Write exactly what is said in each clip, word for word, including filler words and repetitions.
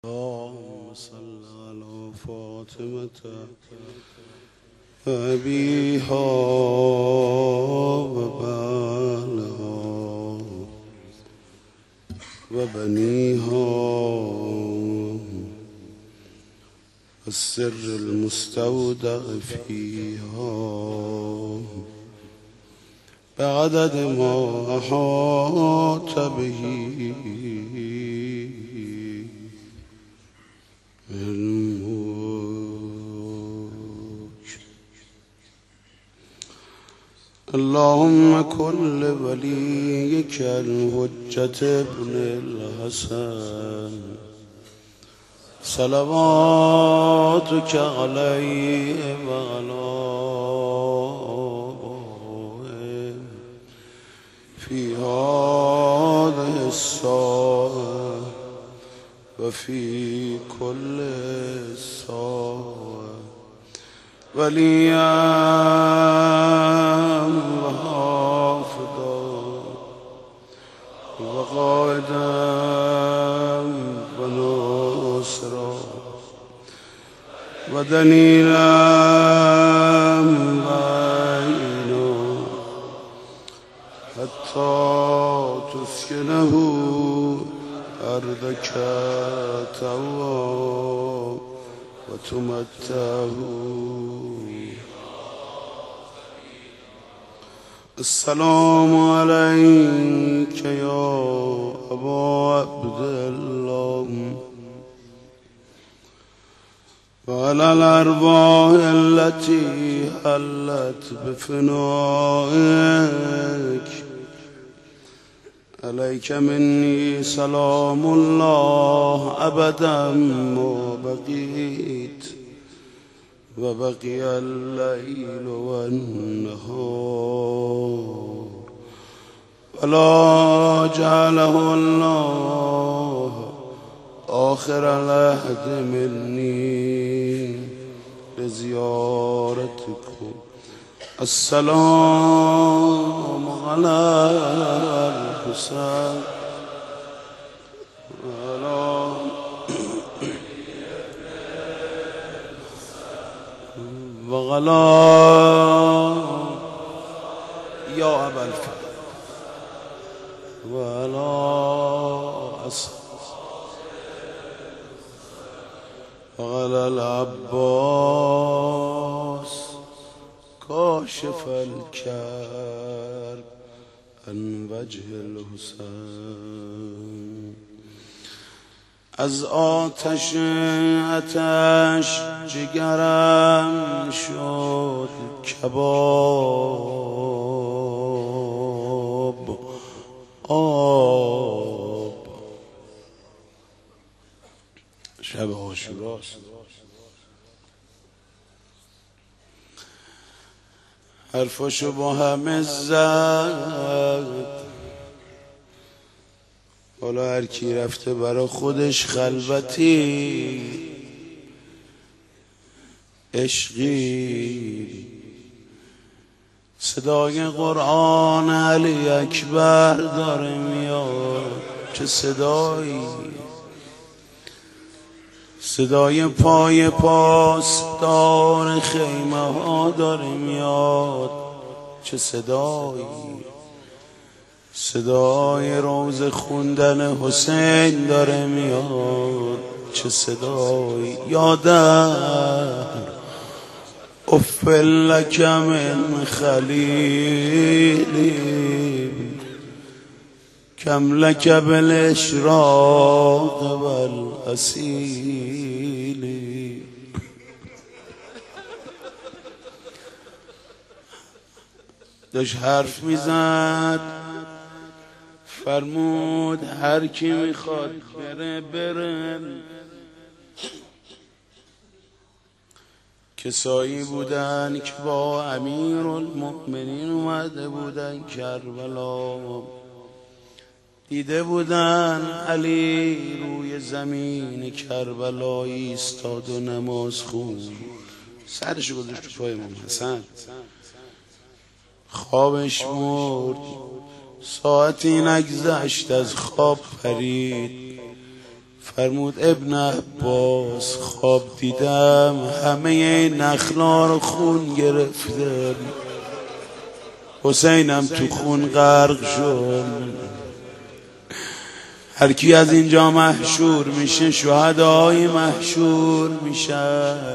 اللهم صل على فاطمة وأبيها وبعلها وبنيها والسر المستودع فيها بعدد ما أحاط به اللهم كن لوليك الحجة ابن الحسن صلواتك عليه وعلى آله في هذه الساعة وفي كل ساعة وليا وحافظا وقائدا وناصرا ودليلا معينا حتى تسكنه أرضك طوعا وتمتعه. السلام عليك يا أبا عبد الله وعلى الأرواح التي حلت بفنائك. عليك مني سلام الله أبدا ما بقيت وبقي الليل والنهار ولا جعله الله آخر العهد مني لزيارتكم. السلام على الحسين وعلى وعلى يا أبا الفضل وعلى وعلى العباس كاشف الكرب عن وجه الحسين. از آتش آتش جگرم شد کباب آب. شب عاشوراست. حرفشو با همه زد. حالا هر کی رفته برا خودش خلوتی عشقی. صدای قرآن علی اکبر داره میاد. چه صدایی! صدای پای پاسدار خیمه ها داره میاد. چه صدایی! صدای روز خوندن حسین داره میاد. چه صدایی! یادم اف لک من خلیلی کم لک بالاشراق والاصیل. داشت حرف میزد فرمود هر کی میخواد بره بره. کسایی بودن که با امیر المؤمنین اومده بودن کربلا. دیده بودن علی روی زمین کربلا ایستاد و نماز خوند. سرش گذاشت تو پای امام حسن. خوابش مرد. ساعتی نگذشت از خواب پرید. فرمود ابن عباس خواب دیدم همه نخلا رو خون گرفته، حسینم تو خون غرق شد. هر کی از اینجا محشور میشه شهدای محشور میشن.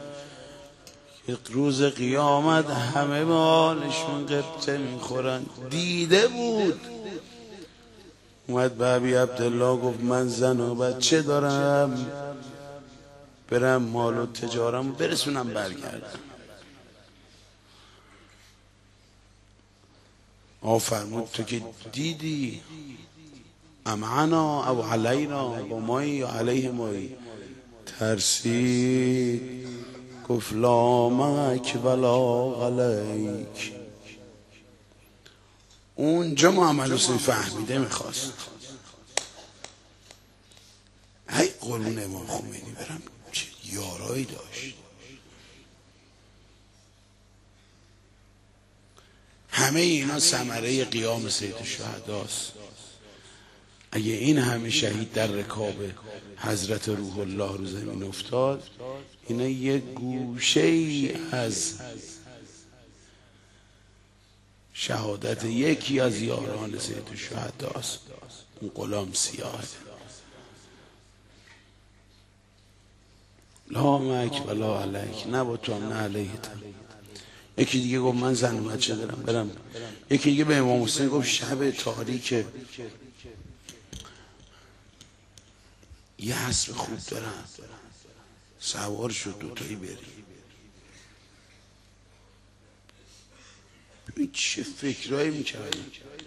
روز قیامت همه به حالشون قبطه میخورن. دیده بود. اومد به ابی عبدالله گفت من زن و بچه دارم، برم مال و تجارم برسونم برگردم. آ فرمود تو که دیدی امعنا او علینا، با مایی یا علیه مایی؟ ترسید گفت لا معک ولا علیک. اونجا محمد حسین فهمیده میخواست هی قربون امام خمینی برم چه یارایی داشت. همه اینا ثمره قیام سید الشهداست. اگه این همه شهید در رکاب حضرت روح الله رو زمین افتاد، اینا یک گوشه ای از شهادت یکی از یاران سید الشهداست، اون غلام سیاه. لا معک ولا علیک، نه با تو نه علیت. یکی دیگه گفت من زن و بچه دارم برم. یکی دیگه به امام حسین گفت شب تاریک یه حسب خوب دارم، سوار شد دوتایی بری. ببین چه فکرهایی میکردی.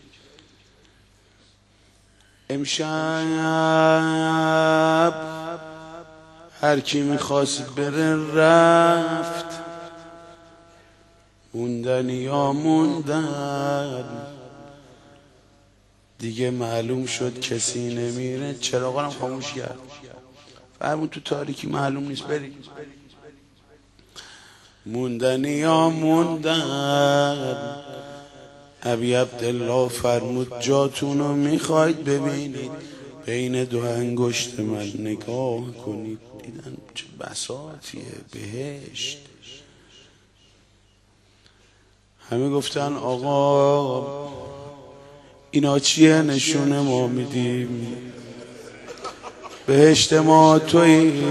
امشب هر کی میخواست بره رفت، موندن یا موندن. دیگه معلوم شد کسی نمیره. چراغا هم خاموش کرد. فرمود تو تاریکی معلوم نیست برید. موندن یا موندن. ابی عبدالله فرمود جاتونو میخواید ببینید، بین دو انگشت من نگاه کنید. دیدن چه بساطیه، بهشت. همه گفتن آقا اینا چیه نشونه ما میدیم؟ بهشت ما تویی.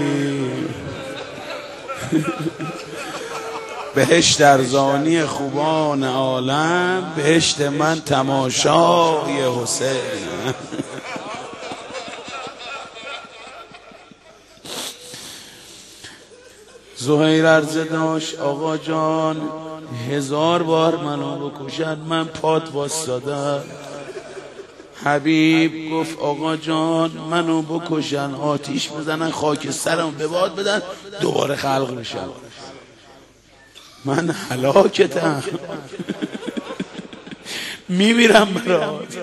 بهشت ارزانی خوبان عالم، بهشت من تماشای حسین. زهیر عرضه داشت آقا جان هزار بار منو بکشن من پات واسدادم. حبیب گفت آقا جان منو بکشن آتیش بزنن خاک سرم به باد بدن دوباره خلق بشم، من هلاکتم. میمیرم برات.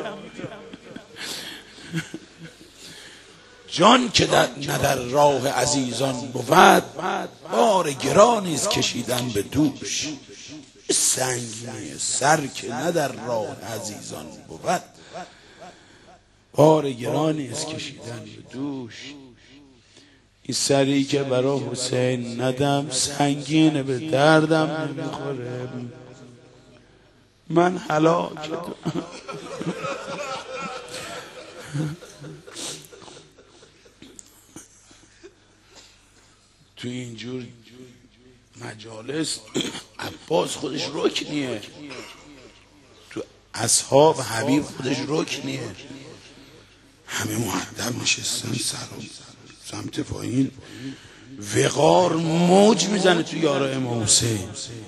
جان که در ندر راه عزیزان بود، بار گرانیست کشیدن به دوش. سنگینه سر که ندر راه عزیزان بود، بار گرانیست کشیدن به دوش. این سری که برا حسین ندم سنگینه به دردم نمیخوره، من هلاکتم. تو اینجور مجالس عباس خودش رکنیه، تو اصحاب حبیب خودش رکنیه. همه مؤدب نشستن سر سمت پایین، وقار موج میزنه تو یارا امام حسین.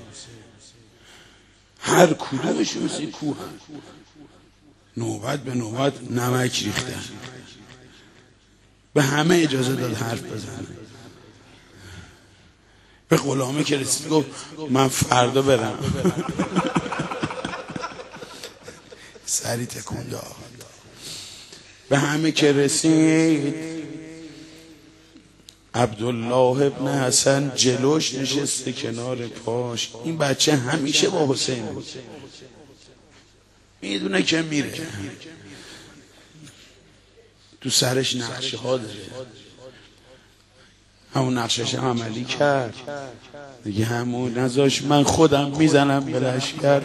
هر کدومش مثل کوه، نوبت به نوبت نمک ریختن. به همه اجازه داد حرف بزنه. به غلامه که رسید گفت من فردا برم. سری تکون داد. به همه که رسید عبدالله ابن حسن جلوش نشسته کنار پاش. این بچه همیشه با حسین بود، میدونه که میره. تو سرش نقشه ها داره، همون نقشش هم عملی کرد دیگه. همون نذاش من خودم میزنم به لشکر،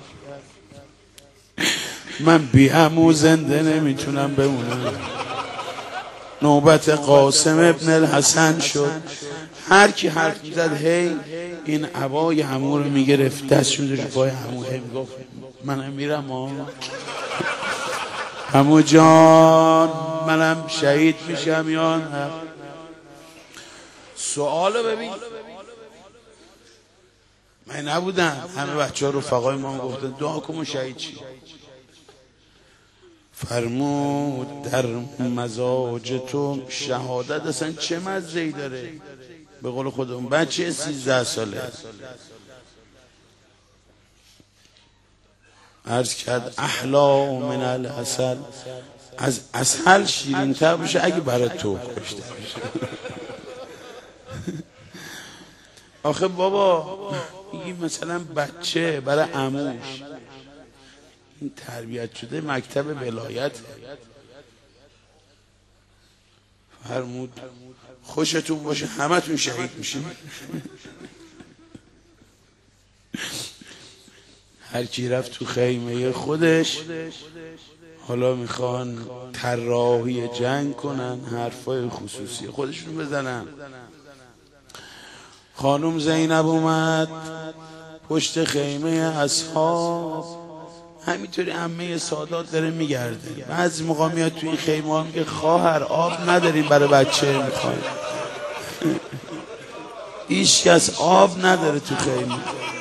من بی عمو زنده نمیتونم بمونم. نوبت قاسم ابن الحسن شد، هر کی حرف میزد هی این عبای عمو رو میگرفت دستشون رو پای عمو، هی میگفت منم میرم ها عمو جان، منم شهید میشم یا نه. سوالو ببین، من نبودم، همه بچه ها رفقای ما گفتن دعا کن شهید چی. فرمود در مزاج تو شهادت اصلا چه مزه‌ای داره. به قول خودمون بچه سیزده ساله عرض کرد احلا من العسل، از عسل شیرین تر باشه اگه برای تو کشته باشه. آخه بابا این مثلا بچه برای عموش این تربیت شده مکتب ولایت. فرمود خوشتون باشه همتون شهید میشین. هر کی رفت تو خیمه خودش، حالا میخوان طراحی جنگ کنن، حرفای خصوصی خودشون بزنن. خانم زینب اومد پشت خیمه اصحاب، همینطوری عمه سادات داره میگرده. بعضی موقع میاد تو این خیمه ها میگه خواهر آب نداریم برای بچه میخوایم. هیچ کس آب نداره تو خیمه.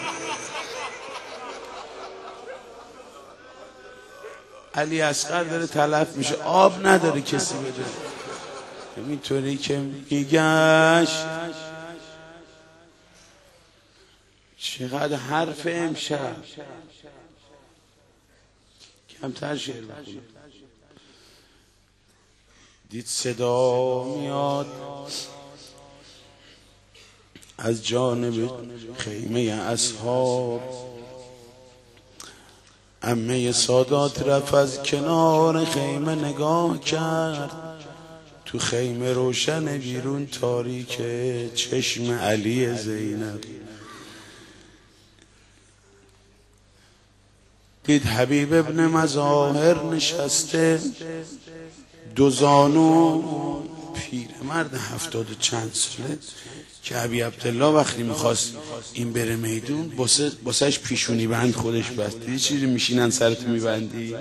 علی اصغر داره تلف میشه، آب نداره کسی بده. همینطوری که میگشت چقدر حرف امشب، کمتر شعر بخونم. دید صدا میاد از جانب خیمه اصحاب، عمه سادات رفت از کنار خیمه نگاه کرد، تو خیمه روشن بیرون تاریک، چشم علی زینب. دید حبیب ابن مظاهر نشسته، دو زانو، پیرمرد هفتاد و چند ساله که ابی عبدالله وقتی میخواست این بره میدون باسهش پیشونی بند خودش بست. دیدی چیزی میشینن سرتو میبندی؟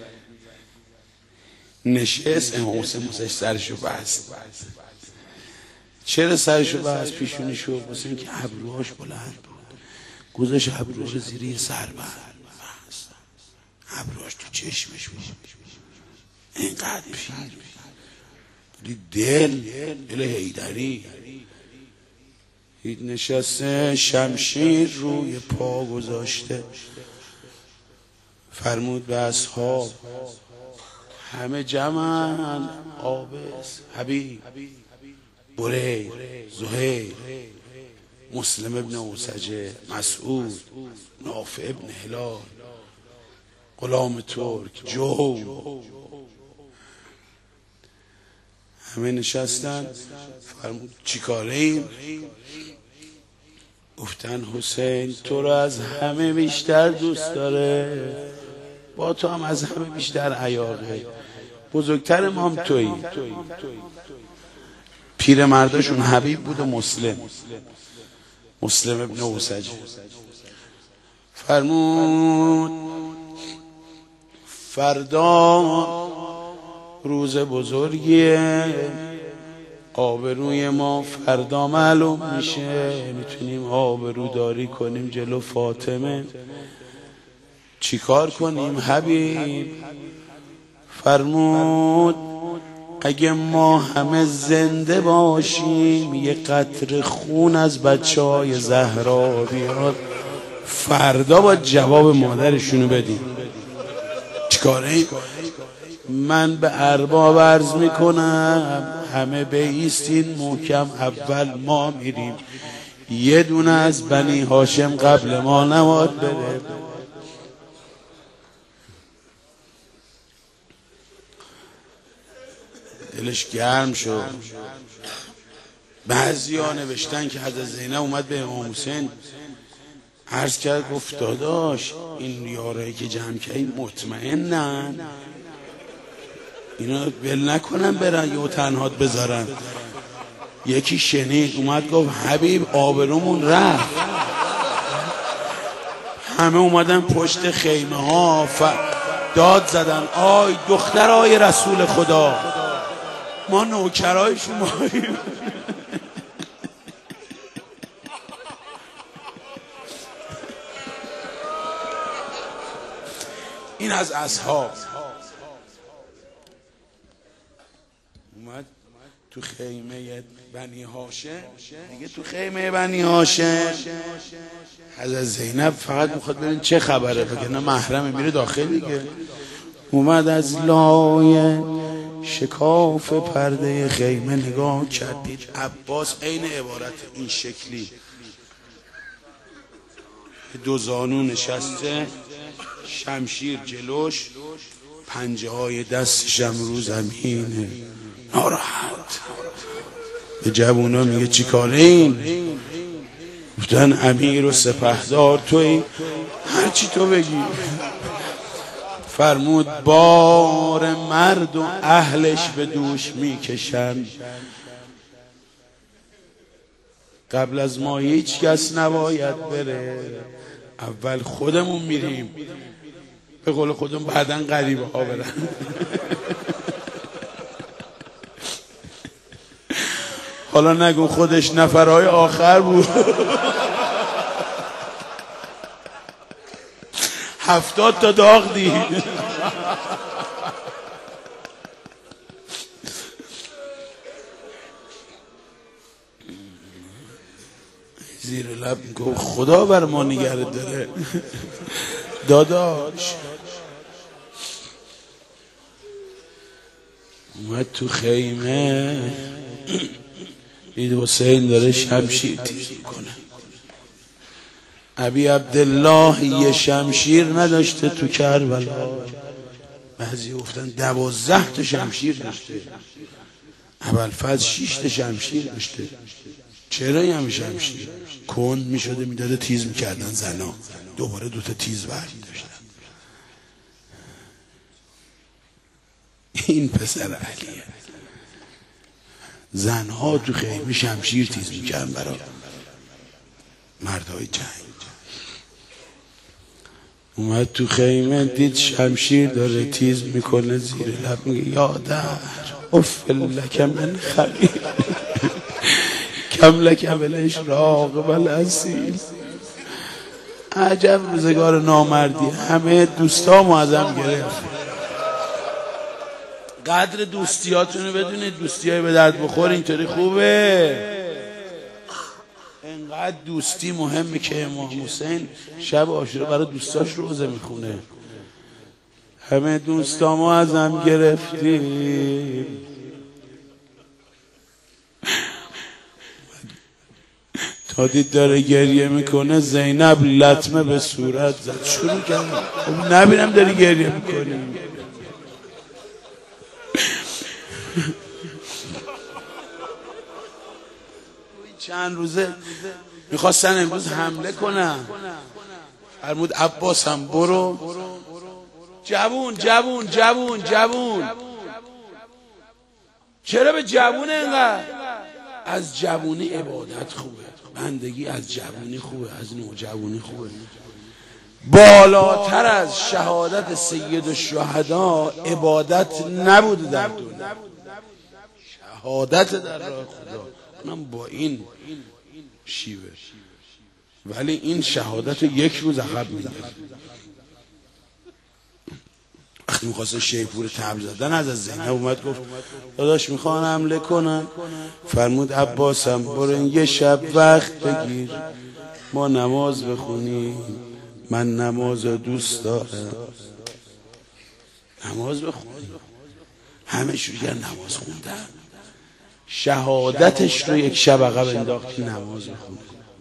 نشست، امام حسین باسهش سرشو بست. چرا سرشو بست پیشونیشو؟ واسه اینکه ابروهاش بلند بود، گذاشت ابروهاش زیر یه سربند، ابروهاش تو چشمش بود، اینقدر پیر دل دل حیدری. دید نشسته شمشیر روی پا گذاشته. فرمود به اصحاب همه جمعن، عابس، حبیب، بریر، زهیر، مسلم ابن اوسجه، مسعود، نافع ابن هلال، غلام ترک، جو، همه نشستن. فرمود چی کاره ایم؟ گفتن حسین تو رو از همه بیشتر دوست داره، با تو هم از همه بیشتر عیاقه، بزرگتر ما هم تویی. پیر مرداشون حبیب بود و مسلم، مسلم ابن اوسجه. فرمود فردا روز بزرگیه، آبروی ما فردا معلوم میشه، میتونیم آبروداری کنیم جلو فاطمه. چیکار کنیم حبیب؟ فرمود اگه ما همه زنده باشیم یه قطره خون از بچه های زهرا بیاد، فردا با جواب مادرشونو بدیم. چیکاره؟ من به ارباب عرض میکنم همه بایستین محکم، اول ما میریم، یه دونه از بنی هاشم قبل ما نباید بره. دلش گرم شد. بعضی ها نوشتن که حضرت زینب اومد به امام حسین عرض کرد، گفت داداش این یارایی که جمع کردی مطمئنن اینا ول نکنن برن یه تنهات بذارن. یکی شنید اومد گفت حبیب آبرومون رفت. همه اومدن پشت خیمه ها ف... داد زدن آی دخترای رسول خدا، ما نوکرای شماییم. این از اصحاب اومد تو خیمه بنی هاشم. دیگه تو خیمه بنی هاشم حضرت زینب فقط میخواد ببین چه خبره، وگرنه محرم میره داخل دیگه. اومد از لای شکاف پرده خیمه نگاه کردید عباس عین عبارت این شکلی دو زانو نشسته، شمشیر جلوش، پنجه های دستشم رو زمینه، ناراحت. به جوونا میگه چی کاره این؟ گفتن امیر و سپهدار توی، هرچی تو بگی. فرمود بار مرد و اهلش به دوش میکشن، قبل از ما هیچ کس نباید بره، اول خودمون میریم، به قول خودمون بعدن غریبه ها برن. حالا نگو خودش نفرهای آخر بود. هفتاد تا داغ دید. زیر لب میگه خدا بر ما نگره داره. داداش اومد تو خیمه دید حسین داره شمشیر تیز میکنه. ابی عبدالله یه شمشیر نداشته تو کربلا، بعضی گفتن دوازده تا شمشیر داشته، ابوالفضل شش تا شمشیر داشته. چرا این همه شمشیر؟ کند میشده میداده تیز میکردن زنا، دوباره دوتا تیز برمی داشتن. این پسر علیه. زنها تو خیمه شمشیر تیز میکردن برای مردهای جنگ. اومد تو خیمه دید شمشیر داره تیز میکنه، زیر لب میگه یادر اف لک من خلیل کم لک بلش راق بل اصیل. عجب روزگار نامردی، همه دوستامو ازم گرفت. قدر دوستیاتونو بدونید، دوستیای به درد بخور اینطوری خوبه. انقدر دوستی مهمه که امام حسین شب عاشورا برای دوستاش روزه میخونه. همه دوستامو ازم گرفتی. تا دید داره گریه میکنه، زینب لطمه به صورت زد، شروع کرد خب نبینم داری گریه میکنی. چند روزه میخواستن امروز حمله کنن، فرمود عباس هم برو. جوون جوون جوون جوون چرا به جوون اینقدر؟ از جوونی عبادت خوبه، بندگی از جوونی خوبه، از نوجوانی خوبه. بالاتر از شهادت سید الشهدا عبادت نبوده در دنیا. شهادت در راه خدا اونم با این شیوه، ولی این شهادت یک روز عقب میده. وقتی میخواسته شیپور تبل زدن از از زینب اومد گفت داداش میخوان حمله کنن. فرمود عباسم برو یه شب وقت بگیر ما نماز بخونیم، من نماز دوست دارم. نماز بخونیم. همه شروع کردن نماز خوندن. شهادتش رو یک شب عقب انداخت که نماز بخونه.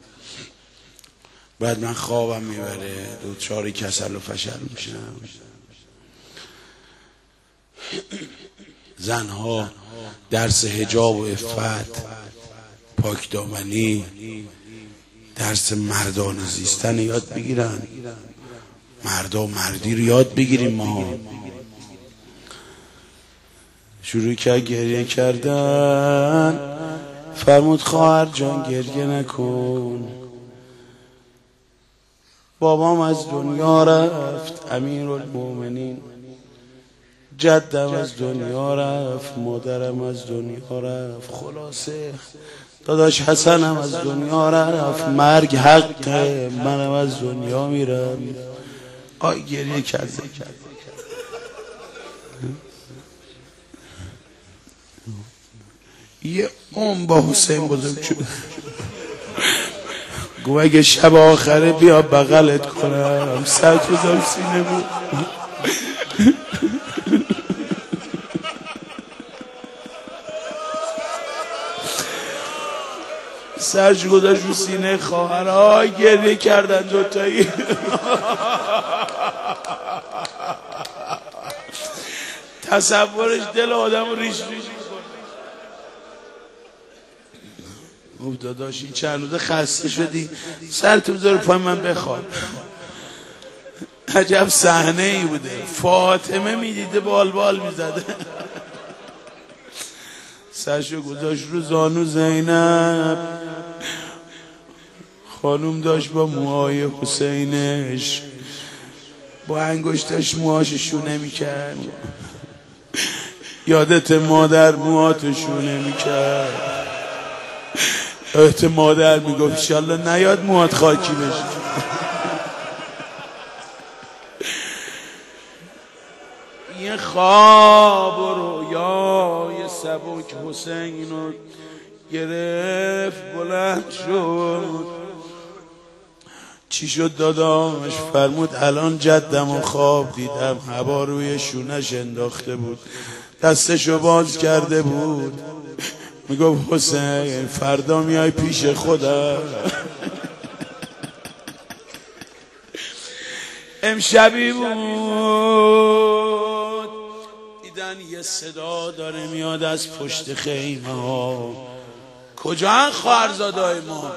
بعد من خوابم میبره، دوچاری کسل و فشل میشم. زنها درس حجاب و عفت، پاک دامنی، درس مردانه زیستن یاد بگیرن. مردا مردی رو یاد بگیریم. ما شروع کرد گریه کردن. فرمود خواهر جان گریه نکن، بابام از دنیا رفت، امیرالمومنین جدم از دنیا رفت، مادرم از دنیا رفت، خلاصه داداش حسنم از دنیا رفت، مرگ حقه، منم از دنیا میرم. آی گریه کرده. یه اون با حسین بزرگ شد، گو اگه شب آخره بیا بغلت کنم، سر تو زم سینه بود. سرش گذاشت رو سینه خواهرها، گریه کردن دوتایی. تصورش دل آدم رو ریش ریش. گفت داداش این چند روزه خسته شدی، سرت بذار پای من بخواب. عجب صحنه ای بوده. فاطمه میدیده بال بال میزده. سرشو گذاشت رو زانو زینب. خانوم داشت با موهای حسینش با انگشتش موهاش شونه میکرد. یادت مادر موهاتو شونه میکرد. یادت مادر میگفت انشالله نیاد موهات خاکی بشه. این خواب و رویای سبک حسین رو گرفت، بلند شد. چی شد داداش؟ فرمود الان جدم و خواب دیدم، هوا روی شونش انداخته بود، دستشو باز کرده بود، میگفت حسین فردا میای پیش خودم. امشبی بود دیدن یه صدا داره میاد از پشت خیمه ها. کجا خواهرزادای ما؟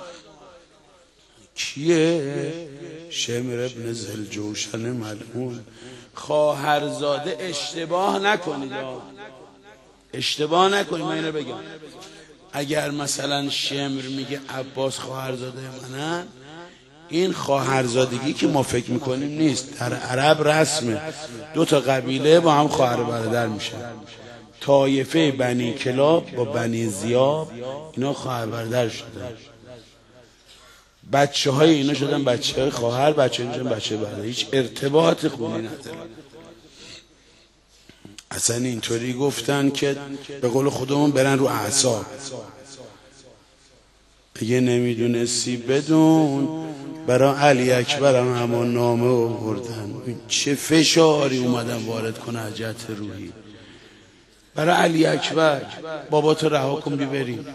کیه؟ شمر ابن ذوالجوشن ملعون. خواهرزاده اشتباه نکنید، اشتباه نکنید. من اینو بگم، اگر مثلا شمر میگه عباس خواهرزاده منن، این خواهرزادگی که ما فکر میکنیم نیست. در عرب رسمه، دو تا قبیله با هم خواهر برادر میشن. طایفه بنی کلاب با بنی زیاب اینا خواهر برادر شدن. بچه های اینا شدن بچه های خواهر، بچه های شدن بچه برادر. هیچ ارتباط خونی نداره. اصلا اینطوری گفتن که به قول خودمون برن رو اعصاب. اگه نمیدونستی بدون، برای علی اکبرم همان نامه آوردن. چه فشاری اومدن وارد کنه از جهت روحی. برای علی اکبر بابا تو رها کن بیبریم.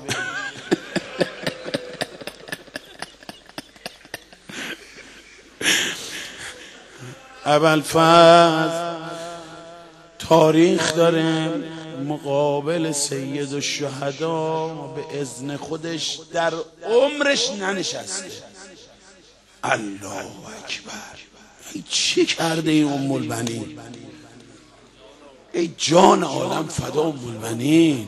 ابوالفضل تاریخ داره مقابل سید الشهدا به اذن خودش در عمرش ننشسته. الله اکبر. ای چی کرده این ام البنین؟ ای جان عالم فدا ام البنین.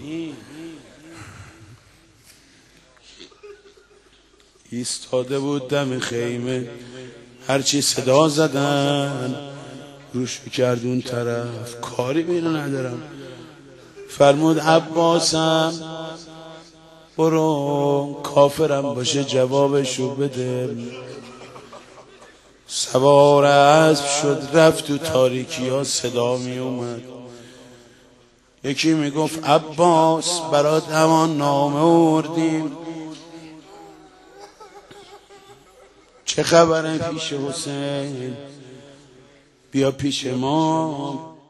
ایستاده بود دم خیمه، هرچی صدا زدن روش کرد اون طرف. کاری به اینو ندارم. فرمود عباسم برو، کافرم باشه جوابشو بده. سوار اسب شد رفت تو تاریکی ها. صدا می اومد، یکی میگفت عباس برات همان نامه آوردیم، چه خبره پیش حسین؟ بیا پیش ما.